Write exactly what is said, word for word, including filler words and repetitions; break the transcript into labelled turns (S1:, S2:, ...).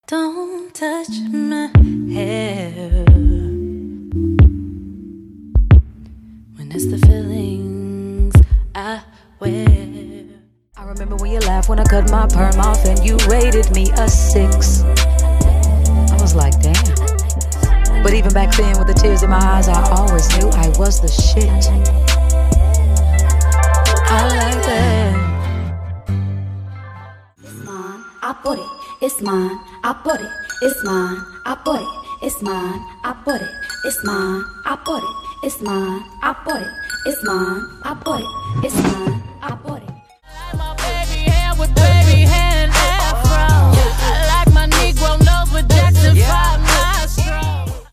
S1: Don't touch my hair when it's the feelings I wear. I remember when you laughed when I cut my perm off and you rated me a six. I was like, damn. But even back then with the tears in my eyes, I always knew I was the shit. I like that.
S2: It's mine, I put it. It's mine, I put it. It's mine, I put it. It's mine, I put it. It's mine, I put it. It's mine, I put it. It's mine, I put it. It's mine, I put it.